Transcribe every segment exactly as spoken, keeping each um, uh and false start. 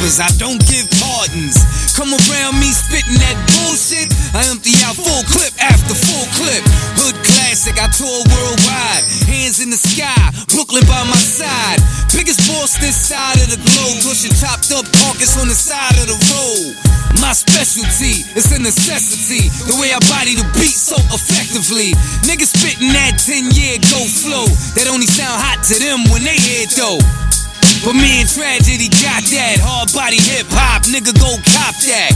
rappers, I don't give pardons. Come around me spitting that bullshit, I empty out full clip after full clip. Hood classic, I tour worldwide. Hands in the sky, Brooklyn by my side. Biggest boss this side of the globe, pushing chopped up carcass on the side of the road. My specialty, it's a necessity. The way I body the beat so effectively. Niggas spitting that ten year go flow that only sound hot to them when they hear it though. But me and Tragedy got that hard body hip hop, nigga go cop that.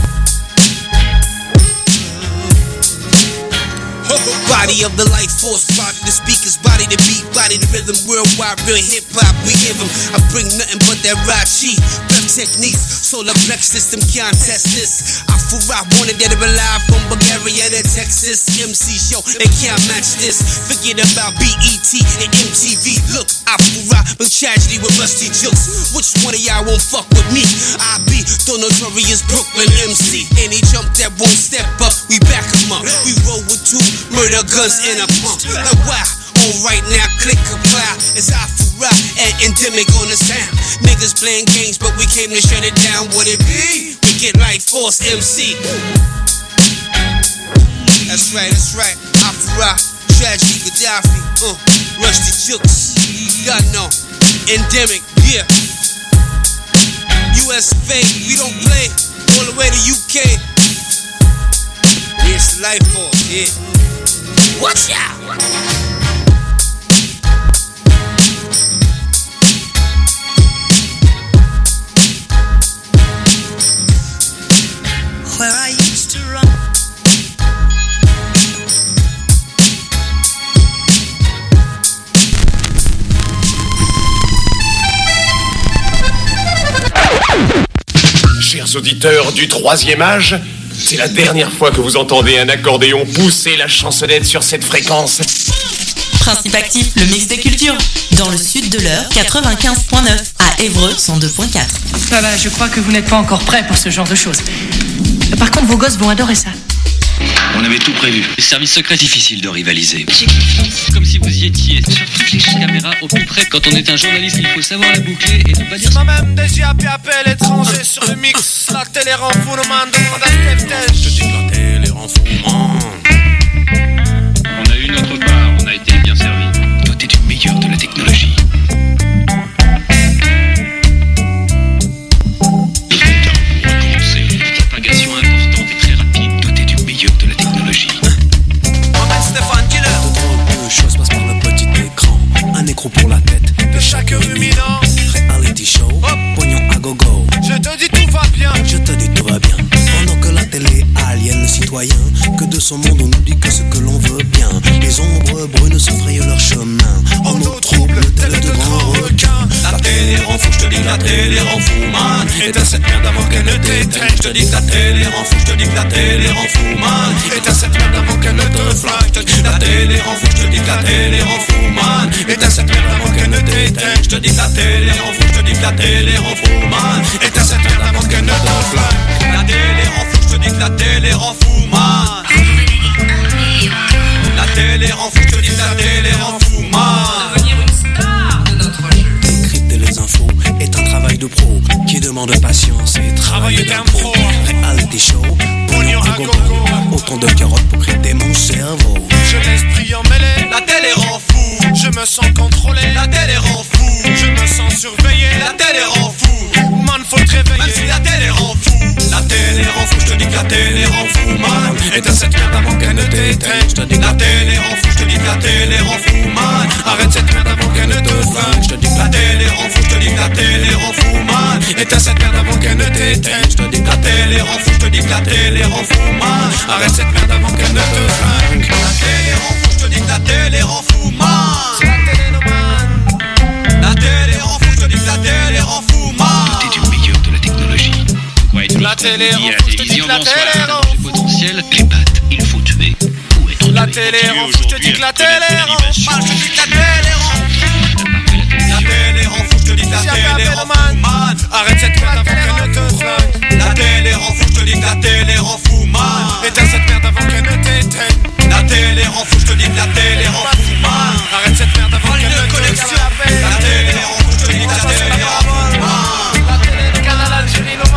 Body of the life force, body the speakers, body the beat, body the rhythm, worldwide, real hip hop, we give them. I bring nothing but that Rachi, breath techniques, solar plex system can't test this. I feel I wanted dead or alive from Bulgaria to Texas. M C show, they can't match this. Forget about B E T and M T V. Look, I feel I bring tragedy with rusty jokes. Which one of y'all won't fuck with me? I be the notorious Brooklyn M C. Any jump that won't step up, we back 'em up. We roll with two murder guns in a pump. Like wow, all right now, click apply. It's Afura and endemic on the sound. Niggas playing games, but we came to shut it down. What it be? We get Life Force M C. That's right, that's right. Afura, Tragedy, Gaddafi, uh, Rusty Jukes. God no, endemic, yeah. U S of A, we don't play. All the way to U K. Yeah, it's Life Force, yeah. Watch out! Where I used to run. Chers auditeurs du troisième âge, c'est la dernière fois que vous entendez un accordéon pousser la chansonnette sur cette fréquence. Principe actif, le mix des cultures. Dans le sud de l'heure, quatre-vingt-quinze virgule neuf. À Évreux, cent deux virgule quatre. Ça va, je crois que vous n'êtes pas encore prêts pour ce genre de choses. Par contre, vos gosses vont adorer ça. On avait tout prévu. Les services secrets, difficile de rivaliser. Comme si vous y étiez. Sur toutes les caméras au plus près. Quand on est un journaliste, il faut savoir la boucler et ne pas dire... C'est moi-même déjà puis appel étranger sur le mix. La télé rend fou, le man demande à Steph. Je te dis que la télé rend fou, man. On a eu notre part, on a été bien servi. Toi, t'es du meilleur de la technologie. Propagation importante et très rapide. Toi, t'es du meilleur de la technologie. Moi-même Stéphane Killer. De drôles de choses passent par le petit écran. Un écrou pour la tête De chaque ruminant. Reality show, Hop. pognon à gogo. Je te dis tout va bien. Je te dis tout va bien. Pendant que la télé aliène le citoyen, que de son monde on nous dit que ce que l'on veut bien. Les ombres brunes se frayent leur chemin. En nos troubles, tels de grands requins. La télé rend fou, je te dis que la télé rend fou, man. Éteins cette merde avant qu'elle ne t'éteigne. Je te dis que la télé rend fou, je te dis que la télé rend fou, man. Éteins cette merde avant qu'elle ne te flingue. Je te dis que la télé rend fou, je te dis que la télé rend fou, man. Éteins cette merde avant qu'elle ne t'éteigne. Je te dis que la télé rend fou, je te dis que la télé rend fou, man. Éteins cette merde avant qu'elle ne te flingue. La télé rend fou, je te dis que la télé rend fou, man. La télé rend fou, je te dis que la télé rend fou, man. Devenir une star de notre jeu. Décrypter les infos est un travail de pro qui demande patience et travail d'impro. Reality show, pognon à gogo. Autant de carottes pour crêter mon cerveau. Je l'esprit emmêlé. La télé rend fou. Je me sens contrôlé. La télé rend fou. Je me sens surveillé. La télé rend fou. Man, faut te réveiller. Même si la télé rend fou. La télé rend fou, je te dis que la télé rend fou, man. Éteins cette merde avant qu'elle ne t'éteigne. Je te dis que la télé rend fou, je te dis que la télé rend fou, man. Arrête cette merde avant qu'elle ne te flingue. Je te dis que la télé rend fou, je te dis que la télé rend fou, man. Éteins cette merde avant qu'elle ne t'éteigne. Je te dis que la télé rend fou, je te dis que la télé rend fou, man. Arrête cette merde avant qu'elle ne te flingue. La télé rend fou, je te dis que la télé rend fou, man. C'est la télé, no man. La télé rend fou, je te dis que la télé rend fou, man. Toi, t'es du meilleur de la technologie. Ouais, La télé rend fou, je te dis que la télé rend fou. Potentiel. Les pattes, il faut tuer ou être La tué. télé rend fou, je te dis que la télé rend fou. Je te dis que la télé rend fou. La télé rend fou, je te dis que la télé rend fou, man. Arrête cette merde avant qu'elle ne te flingue. La télé rend fou, je te dis que la télé rend fou, man. Éteins cette merde avant qu'elle ne t'éteigne. La télé rend fou, je te dis que la télé rend fou, man. Arrête cette merde avant qu'elle ne te flingue. La télé rend fou, je te dis que la télé rend fou, man. La télé, le canal Algérie,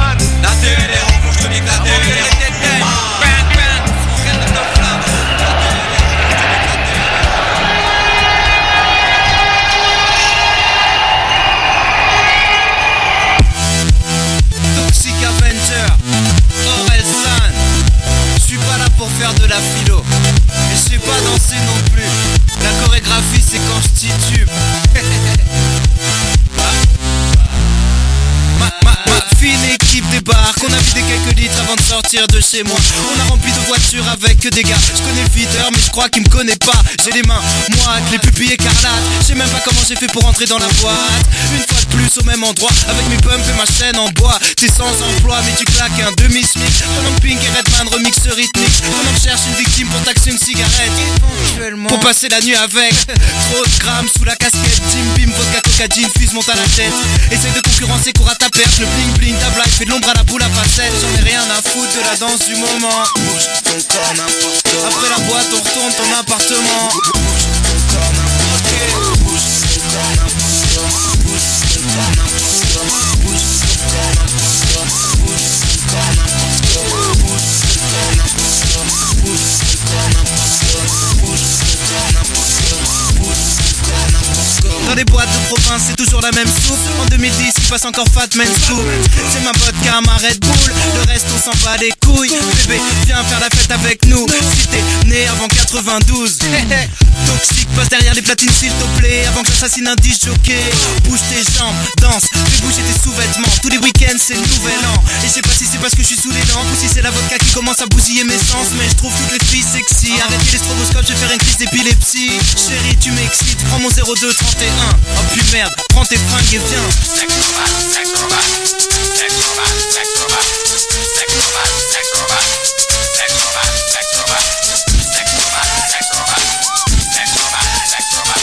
bar, qu'on a vidé quelques litres avant de sortir de chez moi. On a rempli de voitures avec des gars. Je connais le videur mais je crois qu'il me connaît pas. J'ai les mains moites, les pupilles écarlates. Je sais même pas comment j'ai fait pour entrer dans la boîte. Une fois de plus au même endroit, avec mes pumps et ma chaîne en bois. T'es sans emploi mais tu claques un demi-smic. Pendant que Pink et Redman remix rythmique. Pendant que je cherche une victime pour taxer une cigarette. Pour passer la nuit avec trop de grammes sous la casquette. Jim Beam, vodka, coca, jean, fuse monte à la tête. Essaye de concurrencer, cours à ta perte. Le bling bling, ta blague fait de l'ombre à la boule à facettes. J'en ai rien à foutre de la danse du moment. Bouge ton corps n'importe où. Après la boîte on retourne ton appartement. Bouge ton corps n'importe où. Bouge ton corps n'importe où. Bouge ton corps n'importe où. Bouge ton corps n'importe où. Bouge ton corps n'importe où. Bouge ton corps n'importe où. Bouge ton corps n'importe où. Bouge ton corps n'importe où. Bouge ton corps n'importe où. Dans les boîtes de province c'est toujours la même soupe. En deux mille dix il passe encore Fat Man Scoop. C'est ma vodka, ma Red Bull. Le reste on s'en bat les couilles. Bébé viens faire la fête avec nous. Si t'es né avant quatre-vingt-douze. Toxique passe derrière les platines s'il te plaît. Avant que j'assassine un disc jockey. Bouge tes jambes, danse, fais bouger tes sous-vêtements. Tous les week-ends c'est le nouvel an. Et je sais pas si c'est parce que je suis sous les lampes ou si c'est la vodka qui commence à bousiller mes sens. Mais je trouve toutes les filles sexy. Arrêtez les stroboscopes, je vais faire une crise d'épilepsie. Chérie tu m'excites, prends mon zéro deux trente et un. Oh puis merde, prends tes fringues et viens. Sex robot, sex robot, sex robot, sex robot, sex robot, sex robot, sex robot, sex robot, sex robot, sex robot, sex robot, sex robot,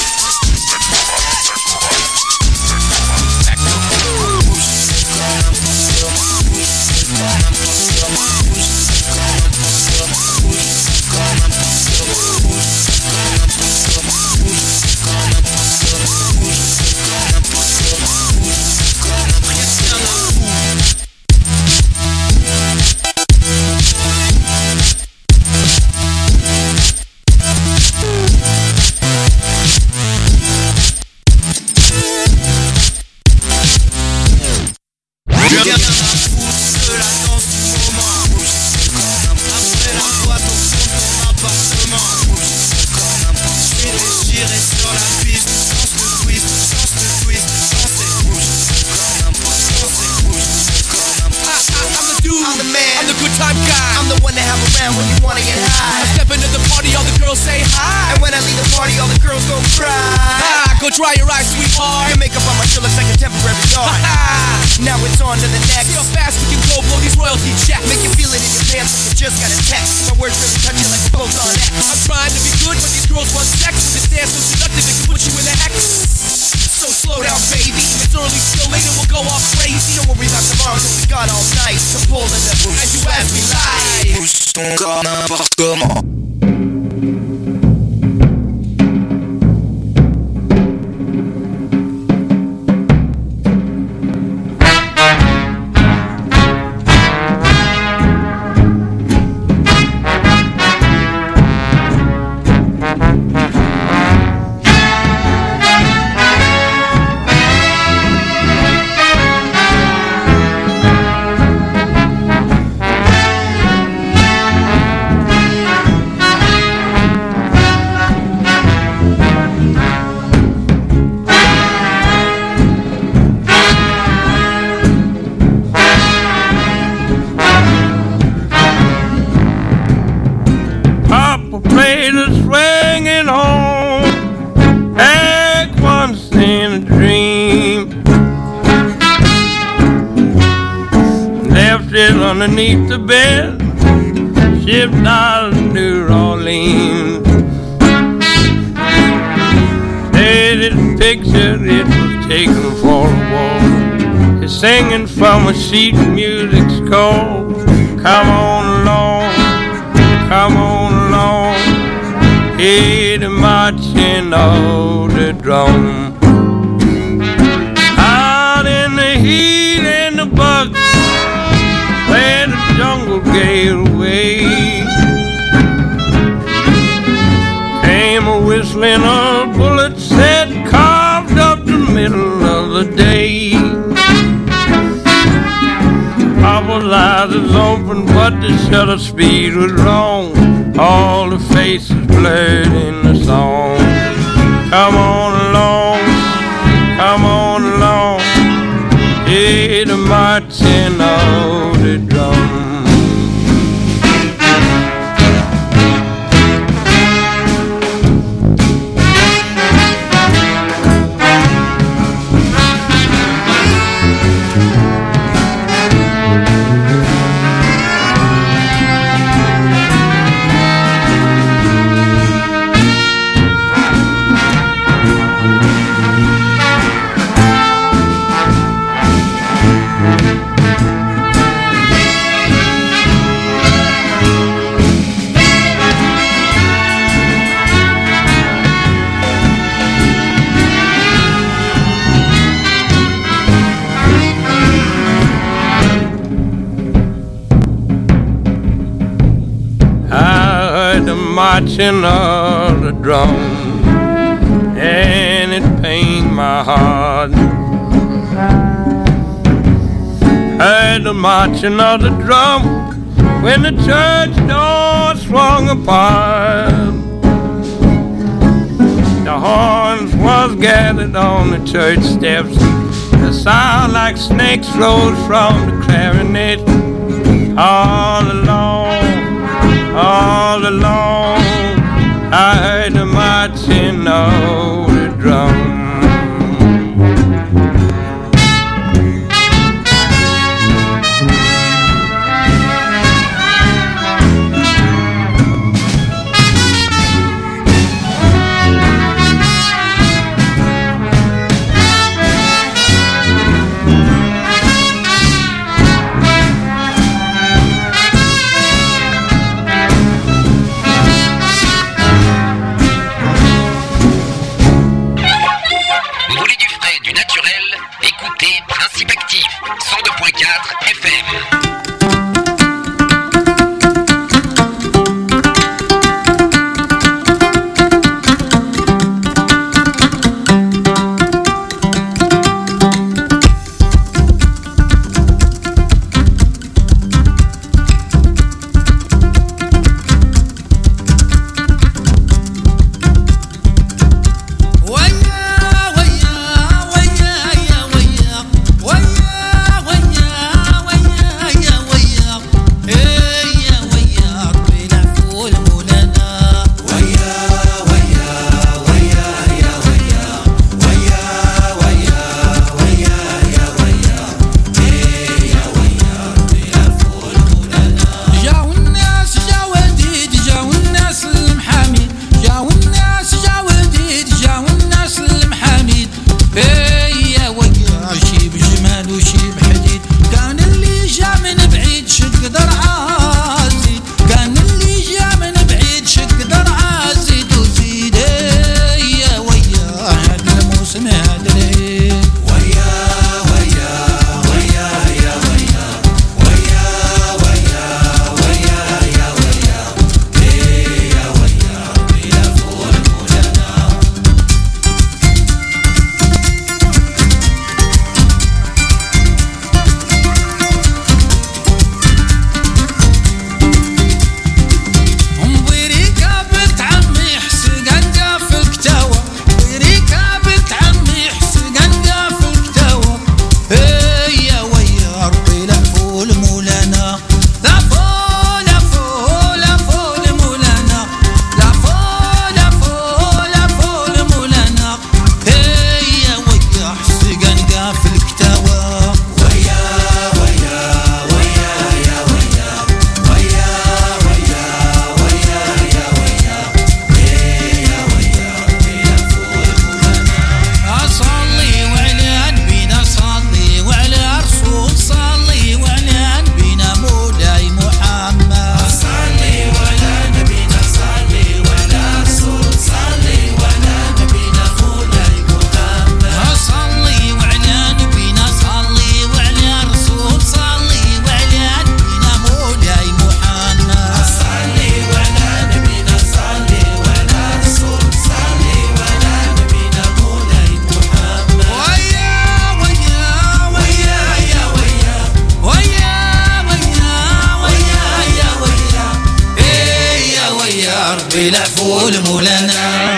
sex robot. Bouge ton corps n'importe où. Bouge ton corps n'importe où. Bouge ton corps n'importe où. Bouge ton corps n'importe où. Bouge ton corps n'importe où. Bouge ton corps n'importe où. Bouge ton corps n'importe où. Bouge ton corps n'importe où. Dry your eyes, sweetheart. Your makeup on my shirt looks like a temporary yard. Now it's on to the next. See how fast we can go, blow these royalty checks. Make you feel it in your pants like you just got a text. My words really touch you like a bolt on X. I'm trying to be good, but these girls want sex. This dance so seductive, it can put you in a hex. So slow down, baby. It's early, still later, we'll go off crazy. Don't worry about tomorrow, cause we got all night to pull in the booth. As you ask me live. Bouge ton corps n'importe comment. Underneath the bed, shipped out of New Orleans. Hey, this picture, it was taken for a walk. It's singing from a sheet music's called. Come on along, come on along. Hey, the marching of the drum. Out in the heat and the bugs, where the jungle gave away, came a whistling of bullets that carved up the middle of the day. Papa's eyes was open, but the shutter speed was wrong. All the faces blurred in the song. Come on along, come on along. Hey, the march marching of the drum. Marching of the drum, and it pained my heart. Heard the marching of the drum when the church door swung apart. The horns was gathered on the church steps. The sound like snakes rose from the clarinet. All along, all along, I heard the marching of the drum. بلعفول مولانا.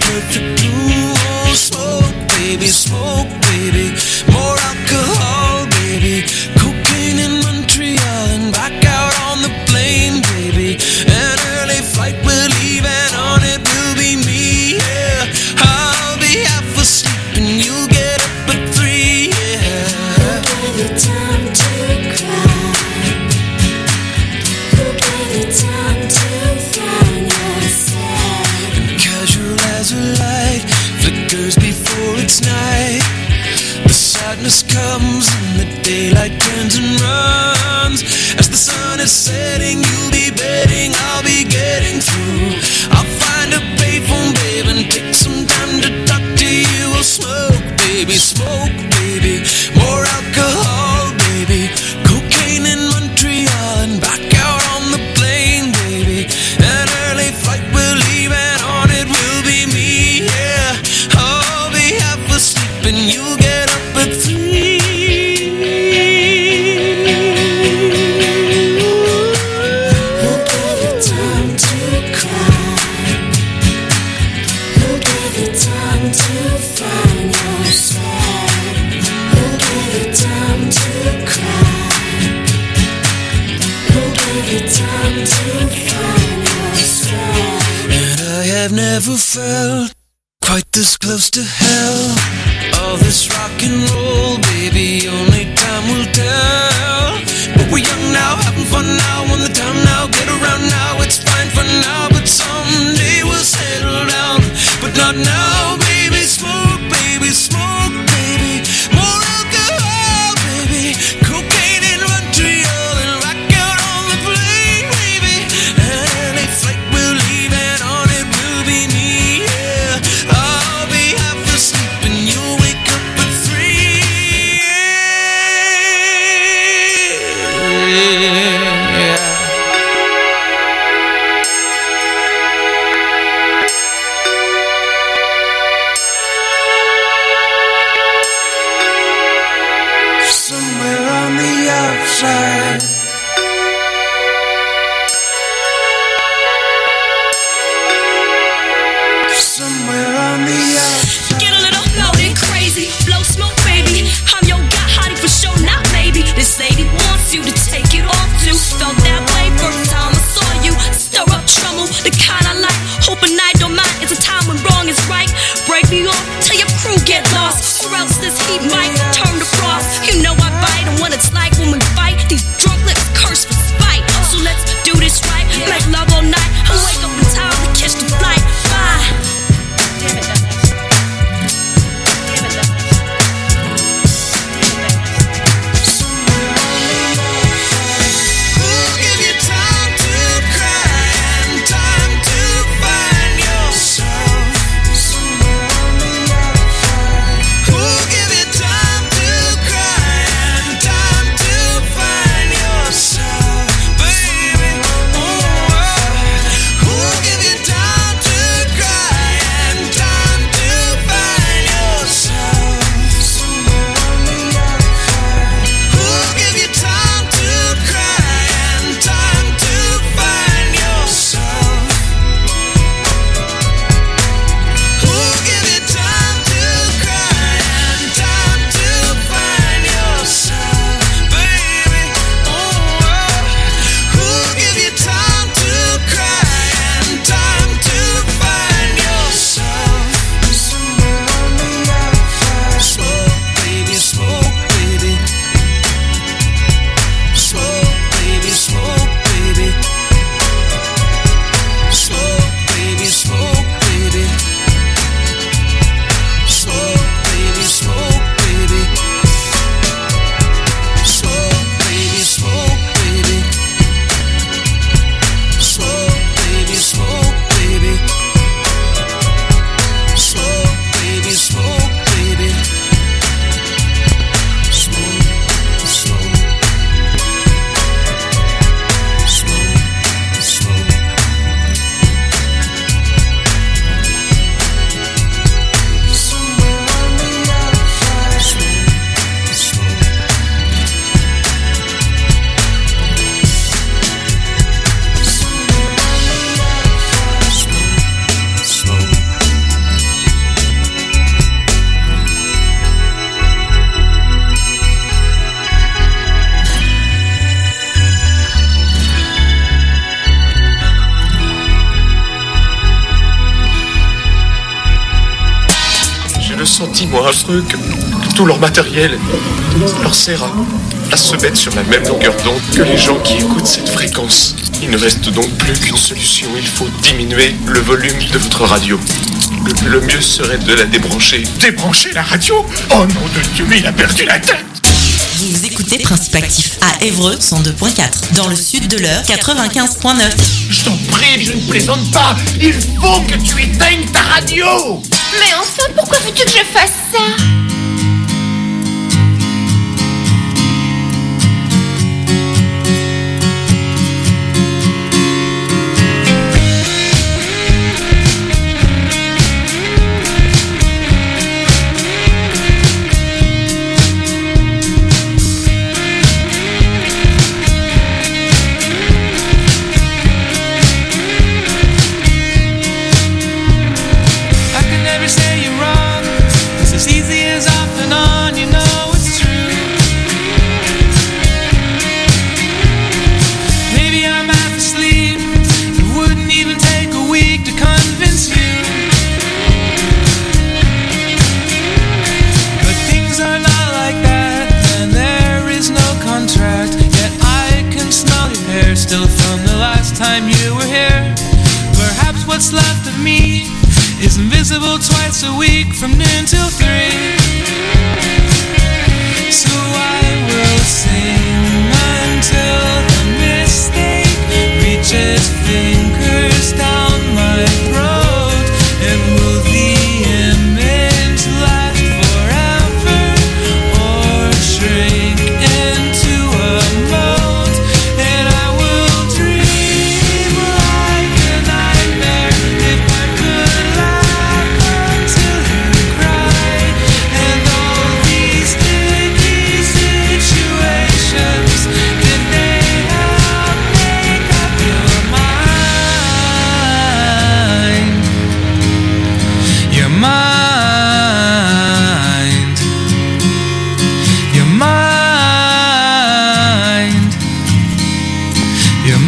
perfect blue. Oh, smoke, baby, smoke, baby. More alcohol, baby. Cocaine in Montreal and back out on the plane, baby. An early flight we're leaving on, it will be me, yeah. I'll be half asleep and you'll get up at three, yeah. Who gave you time to cry? Who gave you time to find yourself? And casual as a light flickers before it's night. The sadness comes and the daylight turns and runs. As the sun is setting, you'll be betting I'll be getting through. I'll find a payphone, babe, and take some time to talk to you. We'll smoke, baby, smoke, baby. More alcohol, baby. Cocaine in Montreal and back out on the plane, baby. An early flight we're leaving on, it will be me, yeah. I'll be half asleep and you'll get up at three. Who gave you time to cry? Who gave you time to find yourself? Who gave you time to cry? Who gave you time to find yourself? And I have never felt quite this close to hell. All this rock and roll, baby, only time will tell. But we're young now, having fun now, on the time now, get around now, it's fine for now, but someday we'll settle down. But not now, baby, smoke, baby, smoke, baby. More alcohol, baby. Cocaine in Montreal and rock out on the plane, baby. And a flight we're leaving on, it will be me, yeah. I'll be half asleep and you'll wake up at three, yeah. senti, moi, un peu que, que tout leur matériel leur sert à, à se mettre sur la même longueur d'onde que les gens qui écoutent cette fréquence. Il ne reste donc plus qu'une solution. Il faut diminuer le volume de votre radio. Le, le mieux serait de la débrancher. Débrancher la radio? Oh nom de Dieu, mais il a perdu la tête! Vous écoutez Principe Actif à Évreux cent deux point quatre, dans le sud de l'heure quatre-vingt-quinze point neuf. Je t'en prie, je ne plaisante pas. Il faut que tu éteignes ta radio. Mais enfin, pourquoi veux-tu que je fasse ça? What's left of me is invisible twice a week from noon till three. So I will sing until the mistake reaches fingers down my throat. And will the image last forever or shrink into a mold? And I will dream like a nightmare if I could laugh until you cry. And all these sticky situations, did they help make up your mind? Your mind. Your mind. Your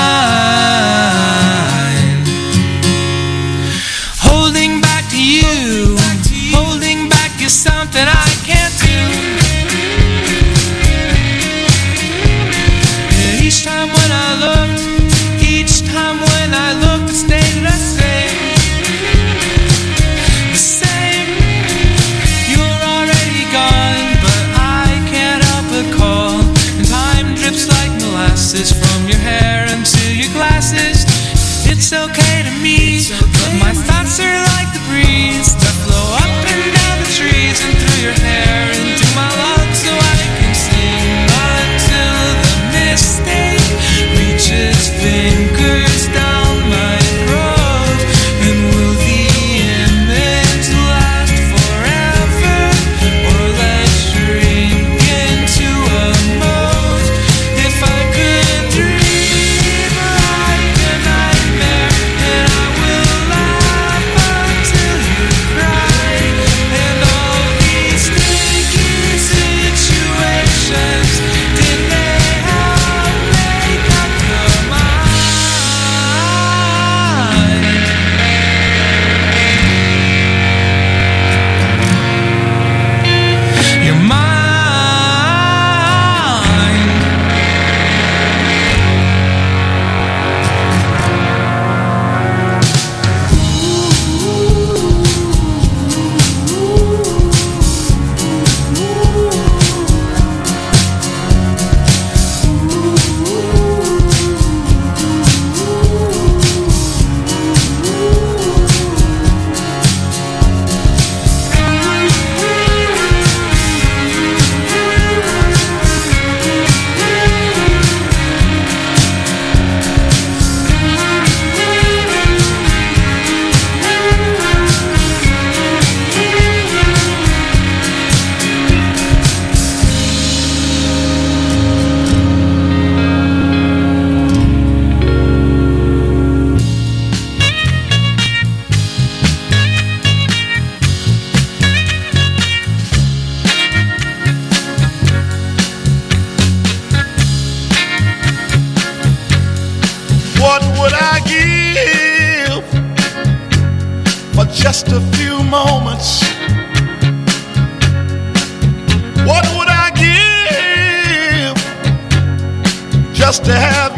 mind. Holding back to you, holding back is something I can't do. And each time when I looked, each time when I looked, it stayed the same. The same. You're already gone, but I can't help but call. And time drips like molasses from your hair into your glasses. It's okay to me, but my thoughts are like the breeze that blow up and down the trees and through your hair into my lungs, so I can sing until the mistake reaches fingers down my throat. And will the image last forever or let shrink into a mold? If I could dream like a nightmare, and I will laugh until you cry. And all these sticky situations, did they help make up your mind? Your mind. What would I give for just a few moments What would I give just to have